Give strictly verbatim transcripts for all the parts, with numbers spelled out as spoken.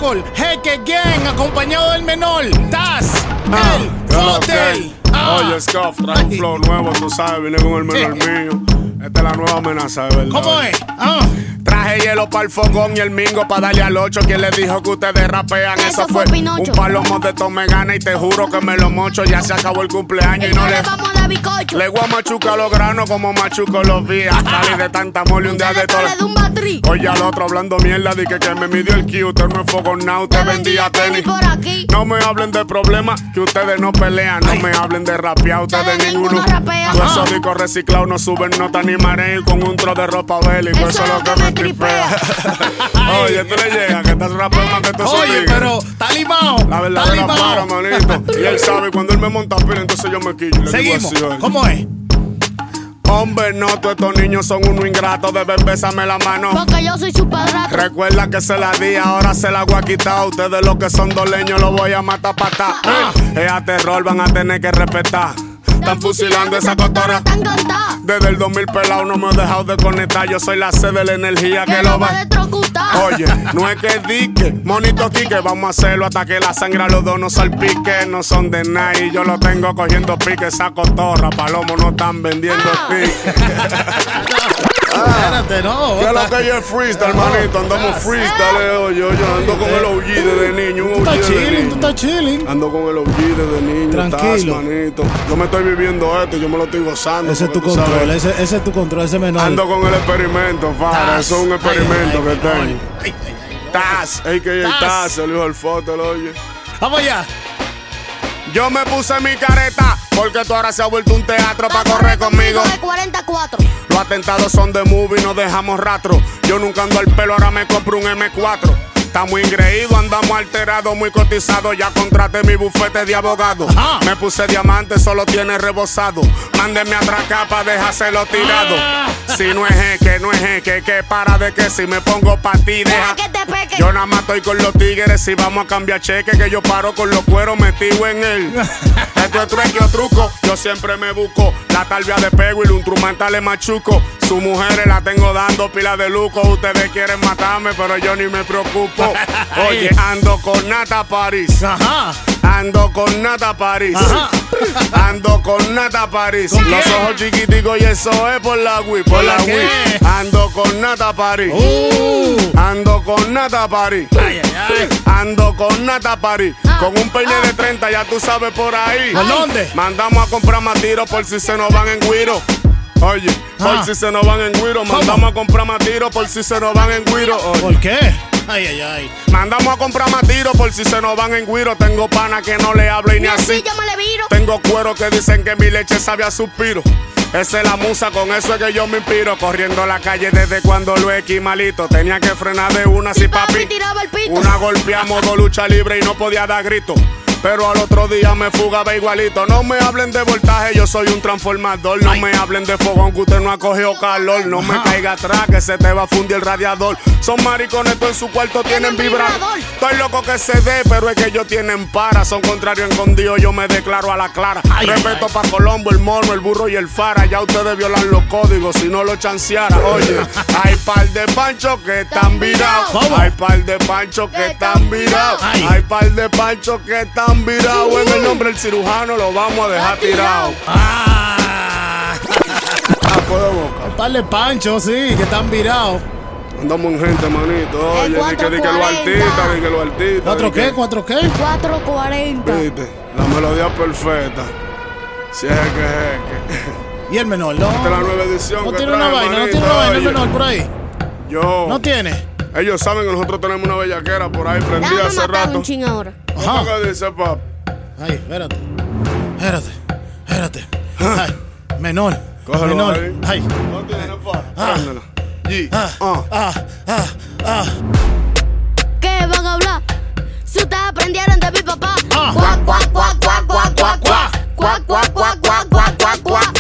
Record, Jeque Gang, acompañado del menor, Taz, Ah, el Hotel. Ah. Oye, Scuff, trae un flow nuevo, tú sabes, vine con el menor mío. Esta es la nueva amenaza, de verdad. ¿Cómo es? Ah. Traje hielo para el fogón y el mingo para darle al ocho. ¿Quién les dijo que ustedes rapean? Eso Eso fue fue Pinocho. un palomo de esto me gana y te juro que me lo mocho. Ya se acabó el cumpleaños y, Y no no le... le vamos a dar bizcocho. Le voy a machucar los granos como machuco los días. Salí de tanta mole un día de todo. Le de un batrí. Oye al otro hablando mierda, di que, que me midió el Q. Usted no es fogón now, usted Te vendía vendía tenis. tenis por aquí. No me hablen de problemas, que ustedes no pelean. No me hablen de rapear, ustedes Ustedes ninguno. ninguno rapea. Todos esos discos reciclados no suben nota ni mareo. Con un tro de ropa bélico, eso, es lo que me tripea. Oye, tú le llegas, que estás rapeando más que tú Oye, pero está limado. La verdad está es la limado. para, manito. Y él sabe, cuando él me monta pila, entonces yo me quillo. Le Seguimos. digo así, oye. ¿Cómo es? Hombre, no, todos estos niños son unos ingratos. Deben besarme la mano. Porque yo soy su padrastro. Recuerda que se la di, ahora se la voy a quitar. Ustedes los que son doleños los voy a matar patá. Ah. Es a terror, van a tener que respetar. Están fusilando esa cotorra. Están cantadas. Desde el dos mil pelado no me he dejado de conectar. Yo soy la sede de la energía que, Que lo lo va a va. electrocutar. Oye, no es que dique, monito quique, vamos a hacerlo hasta que la sangre a los dos no salpique. No son de nadie, yo lo tengo cogiendo pique. Esa cotorra, palomo no están vendiendo Ah. pique. Espérate, no. ¿Qué es lo está- que yo es freestyle, manito? Andamos freestyle, oye, oye, ando con el O G desde niño, un Tú O G estás desde chilling, tú niño. estás chilling. Ando con el O G desde niño, Tranquilo. estás, manito. Yo me estoy viviendo esto, yo me lo estoy gozando. Ese es tu porque tú control, sabes, ese, ese es tu control, ese menor. ando con el experimento, para, Taz. eso es un experimento Ay, que ay, tengo. ay, ay, ay, ay. Taz, a k a Taz. Taz, el hijo del fotel, oye. Vamos allá. Yo me puse mi careta, porque tú ahora se ha vuelto un teatro para correr conmigo. De cuarenta y cuatro. Los atentados son de movie, no dejamos rastro. Yo nunca ando al pelo, ahora me compro un M cuatro. Estamos ingreídos, andamos alterados, muy cotizados. Ya contraté mi bufete de abogado. Ajá. Me puse diamante, solo tiene rebozado. Mándeme a atracar para dejárselo tirado. Ah. Si no es jeque, no es jeque, que para de que si me pongo pa' ti, deja. Deja que te peque. Yo nada más estoy con los tigres, si vamos a cambiar cheque, que yo paro con los cueros metidos en él. Esto es trueque o truco, yo siempre me busco la talvia de pego y el instrumental le machuco. Sus mujeres la tengo dando pila de luco. Ustedes quieren matarme, pero yo ni me preocupo. Oye, ando con Nata París. Ajá. Ando con Nata París. Ajá. Ando con Nata París. ¿Con Los quién? ojos chiquiticos y eso es por la Wii, por ¿Por la la qué? Wii. Ando con Nata París. Uh. Ando con Nata París. Ay, ay, ay. Ando con Nata París. Ah, Con un peine ah. de treinta, ya tú sabes por ahí. ¿Por dónde? Mandamos a comprar más tiros por si se nos van en guiro. Oye, por Ah. si se nos van en guiro. Mandamos a comprar más tiros por si se nos van en guiro. Oye. ¿Por qué? Ay, ay, ay. Mandamos a comprar más tiros por si se nos van en guiro. Tengo pana que no le hablo y ni Ni así así. yo me le viro. Tengo cuero que dicen que mi leche sabe a suspiro. Esa es la musa, con eso es que yo me inspiro. Corriendo la calle desde cuando lo equimalito. Tenía que frenar de una, Si si papi papi. tiraba el pito. Una golpeamos dos lucha libre y no podía dar grito. Pero al otro día me fugaba igualito. No me hablen de voltaje, yo soy un transformador. No Ay. me hablen de fogón, que usted no ha cogido calor. No me Ajá. caiga atrás, que se te va a fundir el radiador. Son maricones, tú en su cuarto tienen Tienen vibrador. vibrador. Estoy loco que se dé, pero es que ellos tienen para. Son contrarios escondidos, yo me declaro a la clara. Ay, Respeto ay, pa' Colombo, el mono, el burro y el fara. Ya ustedes violan los códigos, si no lo chanceara. Oye, hay par de panchos que están virados. ¿Cómo? Hay par de panchos que están virados. Ay. Hay par de panchos que están virados. En el nombre del cirujano lo vamos a dejar tirado. Ah. Ah, puedo boca. Un par de panchos, sí, que están virados. Andamos en gente, manito. Oye, di que, di que los artistas, di que los artistas. ¿Cuatro di que- qué? ¿Cuatro qué? cuatro cuarenta. Viste, la melodía perfecta. Si es que es que. ¿Y el menor? No. Esta es la nueva edición. No que tiene una trae, vaina, no manito, tiene una vaina el oye. menor por ahí. Yo. No tiene. Ellos saben que nosotros tenemos una bellaquera por ahí prendida Déjame hace matar rato. un ching ahora. ¿Cómo Ajá. que dice, pap? Ay, espérate. Espérate. Espérate. Ay, menor. Cógelo menor. ahí. Ay. No tiene, pap. Préndela. G. Ah, Ah. ah, ah, ah. ¿Qué van a hablar? Si ustedes aprendieron de mi papá. Ah. Cuac, cuac, cuac, cuac, cuac, cuac, cuac. Cuac, cuac, cuac, cuac, cuac, cuac, cuac.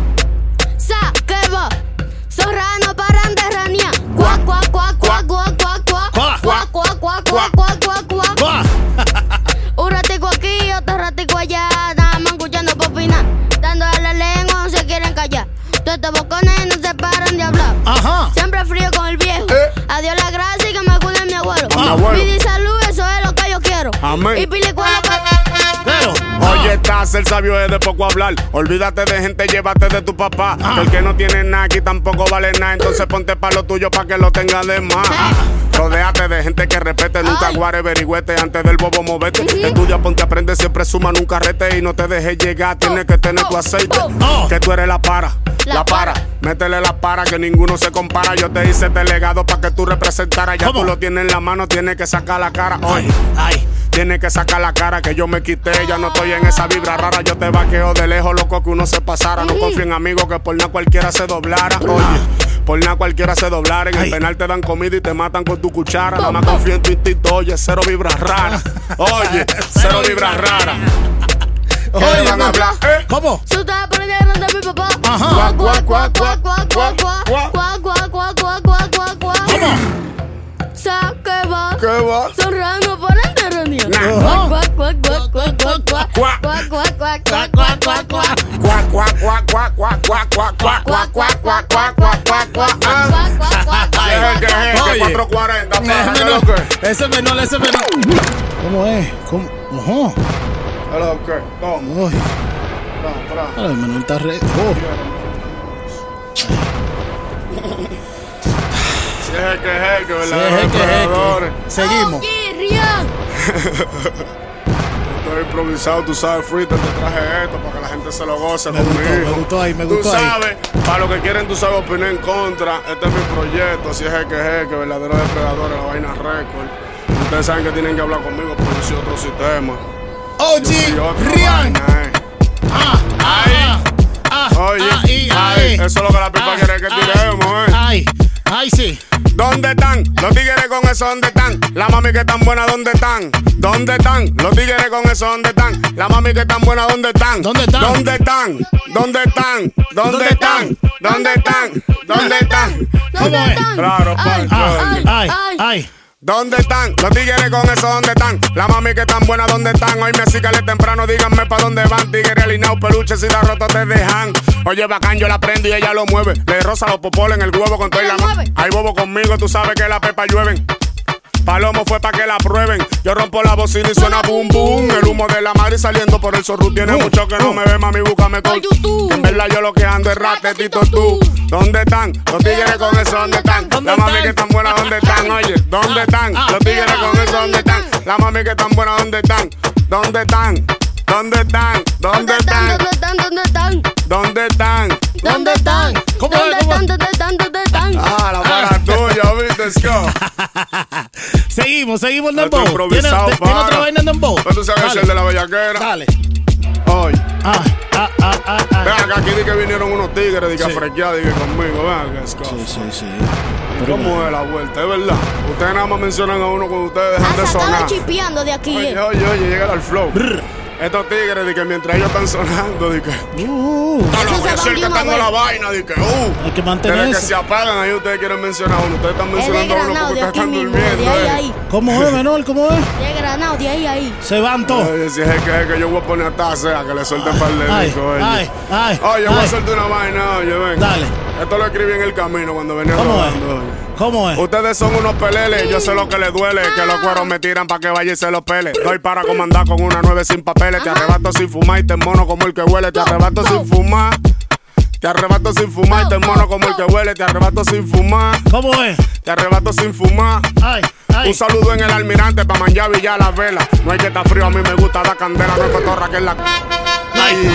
Sa, ¿qué va? Zorrano paran de ranía. Cuac, cuac, cuac, cuac, cuac, cuac, cuac. Cuac. Cuac, cuac, cuac, cuac, cuac, cuac, cuac. Guau. Un ratico aquí, otro ratico allá. Nada más escuchando popina. Dando a la lengua, no se quieren callar. Todos estos bocones no se paran de hablar. Ajá. Siempre frío con el viejo. Eh. Adiós la gracia y que me cuide mi abuelo. Mi abuelo. Vida y salud, eso Oye, estás, el sabio es de poco hablar. Olvídate de gente, llévate de tu papá. Ah. Que el que no tiene nada aquí tampoco vale nada. Entonces ponte pa' lo tuyo pa' que lo tenga de más. Ah. Rodéate de gente que respete, nunca guare verigüete antes del bobo movete. Uh-huh. Estudia, ponte, aprende, siempre suma, nunca rete y no te dejes llegar, tienes que tener tu aceite. Oh. Que tú eres la para, la, la para. para. Métele la para que ninguno se compara. Yo te hice este legado pa' que tú representaras. Ya ¿Cómo? Tú lo tienes en la mano, tienes que sacar la cara. Oye, ay, ay. Tienes que sacar la cara que yo me quité. Ya no estoy en esa vibra rara. Yo te vaqueo de lejos, loco, que uno se pasara. No confío en amigos que por nada cualquiera se doblara. Oye, por nada cualquiera se doblara. En el Ay. penal te dan comida y te matan con tu cuchara. Nada más confío en tu instinto. Oye, cero vibras raras. Oye, cero vibras raras. Oye, van a hablar. ¿Eh? ¿Cómo? Tú estás aprendiendo de mi papá. Ajá. Guau, guau, guau, guau, guau, guau, guau, guau, guau, guau, guau, guau, guau, guau. ¿Cómo? Sa, ¿qué va? ¿Qué va? Sonrando para enterranía. Guau, guau, guau, guau, guau, guau, guau, guau, guau, guau, guau, guau, guau, guau. Guau, guau, guau, guau, guau, guau, guau, guau, guau, guau, guau, guau, guau, guau. cuatro cuarenta. Ese es menor, ese es menor. ¿Cómo es? ¿Cómo? Ojo. Hello, ¿qué? ¿Cómo? Uy. El menor está re... Oh. Si es el que es el que, ¿verdad? Si es el que es el que. Seguimos. Estoy improvisado, tú sabes, Freezer, te traje esto para que la gente se lo goce me conmigo. Gustó, me gustó ahí, me gustó Tú ahí. sabes, para los que quieren, tú sabes, opinar en contra. Este es mi proyecto, si es el que es el que, verdadero depredador, la vaina récord. Ustedes saben que tienen que hablar conmigo porque yo soy otro sistema. O G, Rian. Ah, ahí. Ah, Oye, ahí, ahí. Eso es lo que la pipa quiere que tiremos, eh. Ay, ay, sí. ¿Dónde están? Los tigres con eso, ¿dónde están? La mami que tan buena, ¿dónde están? ¿Dónde están? Los tigres con eso, ¿dónde están? La mami que tan buena, ¿dónde están? ¿Dónde están? ¿Dónde están? ¿Dónde están? ¿Dónde están? ¿Dónde están? ¿Dónde están? ¿Cómo es? Claro, Pancho. Ay, ay, ay. ¿Dónde están? Los tigres con eso, ¿dónde están? La mami que tan buena, ¿dónde están? Hoy me cícale temprano, díganme pa' dónde van. Tigres alineados, peluches y da roto te dejan. Oye, bacán, yo la prendo y ella lo mueve. Le rosa los popoles en el huevo con toda la mano. Hay bobo conmigo, tú sabes que la pepa llueven. Palomo fue pa' que la prueben. Yo rompo la bocina y suena boom boom. El humo de la madre saliendo por el zorro. Tiene uh, mucho que no uh, me ve, mami, búscame con YouTube. En verdad yo lo que ando es ratetito tú. ¿Dónde están? Los tigres con eso, ¿dónde están? La mami que tan buena, ¿dónde están? Oye, ¿dónde están? Los tigres con eso, ¿dónde están? La mami que tan buena, ¿dónde están? ¿Dónde están? ¿Dónde están? ¿Dónde están? ¿Dónde están? ¿Dónde están? ¿Dónde están? ¿Dónde están? ¿Cómo ¿Dónde están? ¿Dónde están? ¿Dónde están? Ah, la para tuya, ¿viste? Go. Seguimos, seguimos en Dembow. ¿Tiene, ¿Tiene otra vaina en Dembow? Pero tú sabes el de la bellaquera. Dale. Hoy. Ah, ah, ah, ah, ah. Vean acá, aquí di que vinieron unos tigres, di que Sí. a frequear, di que conmigo, vean que es Sí, sí, sí. ¿Cómo es la vuelta? Es verdad. Ustedes nada más mencionan a uno cuando ustedes dejan de Has sonar. sacado chipeando de aquí. Oye, eh. oye, oye, llega al flow. Brr. Estos tigres, di que mientras ellos están sonando, di que. Uh, No, Eso no, voy a se hacer van que de una tengo vez. la vaina, di que, uh. hay que mantener Desde que eso. se apagan, ahí ustedes quieren mencionar a uno. Ustedes están Es de mencionando a uno Granado, porque de ustedes aquí están mismo, durmiendo. de ahí, eh. ahí. ¿Cómo es, menor? ¿Cómo es? De Granado, de ahí, ahí. Se van todos. Oye, si es el que, es que yo voy a poner hasta sea, que le suelte un par de Ay, discos, oye. ay, ay. Oye, voy a ay. hacerte una vaina, oye, ven. Dale. Esto lo escribí en el camino cuando venía ¿Cómo es? rodando, oye. ¿Cómo es? Ustedes son unos peleles, yo sé lo que les duele, que los cueros me tiran para que vaya y se los pele. Doy para comandar con una nueve sin papeles, te arrebato sin fumar y te mono como el que huele, te arrebato sin fumar. Te arrebato sin fumar y te mono como el que huele, te arrebato sin fumar. ¿Cómo es? Te arrebato sin fumar. Ay, ay. Un saludo en el almirante pa' manjar Villa la vela. No hay que estar frío, a mí me gusta dar candela, no es cotorra que es la. Ay,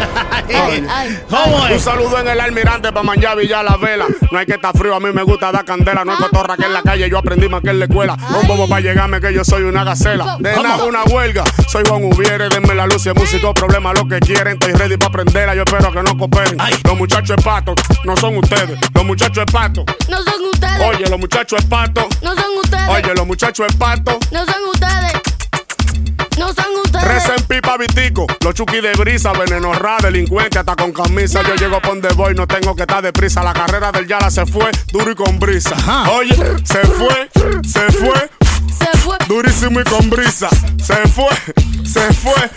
Ay, ay. ¿Cómo Un es? saludo en el almirante pa' manjar Villa la vela. No hay que estar frío, a mí me gusta dar candela. No es cotorra que en la calle, yo aprendí más que en la escuela. Un bobo pa' llegarme que yo soy una gacela. De ¿Cómo? nada una huelga, soy Juan Ubiere. Denme la luz y el músico, problema lo que quieren. Estoy ready pa' aprenderla, yo espero que no cooperen. Ay. Los muchachos es pato, no son ustedes. Los muchachos es pato. No son ustedes. Oye, los muchachos es pato. No son ustedes. Oye, los muchachos es pato. No son ustedes. No son ustedes. Tres en pipa, vitico, los chuki de brisa, veneno ra, delincuente, hasta con camisa. Yo llego por donde voy, no tengo que estar deprisa. La carrera del Yala se fue, duro y con brisa. Ajá. Oye, se fue, se fue, Se fue. durísimo y con brisa. Se fue, se fue.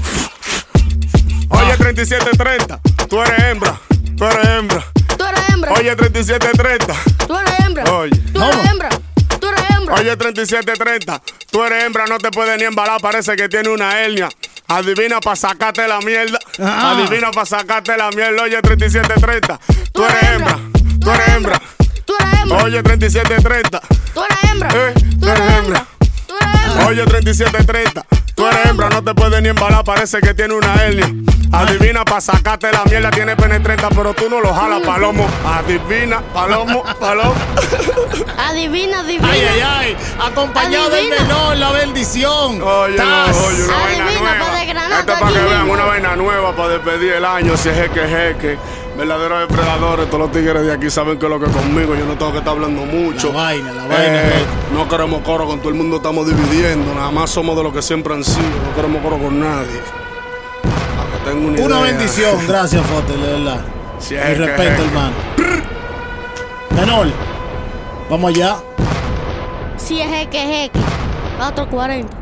Oye, treinta y siete treinta, tú eres hembra, tú eres hembra. Tú eres hembra. Oye, treinta y siete treinta. Tú eres hembra. Oye. Tú eres ¿Cómo? hembra. Tú eres hembra. Oye, treinta y siete treinta. Tú eres hembra, no te puedes ni embalar, parece que tiene una hernia. Adivina pa' sacarte la mierda. Ah. Adivina pa' sacarte la mierda. Oye, treinta y siete treinta. Tú eres hembra. Tú eres hembra. Tú eres hembra. Oye, treinta y siete treinta. Tú eres hembra. Eh, Tú eres hembra. Tú eres hembra. Oye, treinta y siete treinta. Tú eres hembra, no te puedes ni embalar, parece que tiene una hernia. Adivina pa' sacarte la mierda, tiene pene treinta, pero tú no lo jalas, palomo. Adivina, palomo, palomo. Adivina, adivina. Ay, ay, ay. Acompañado Adivina. del menor, la bendición. Oye, no, Tas. oye, una Adivina, vaina pa' nueva. desgranar Esto es tú para que aquí vean mismo. una vaina nueva para despedir el año. Si es jeque, jeque. Verdaderos depredadores, todos los tigres de aquí saben que lo que conmigo yo no tengo que estar hablando mucho. La vaina, la vaina, Eh, eh. no queremos coro con todo el mundo, estamos dividiendo. Nada más somos de lo que siempre han sido. No queremos coro con nadie. Para que tenga una, Una idea. bendición. Gracias, Fote, de verdad. Si Mi es que- respeto, hermano. Menor, vamos allá. Si es jeque, jeque. cuatro cuarenta.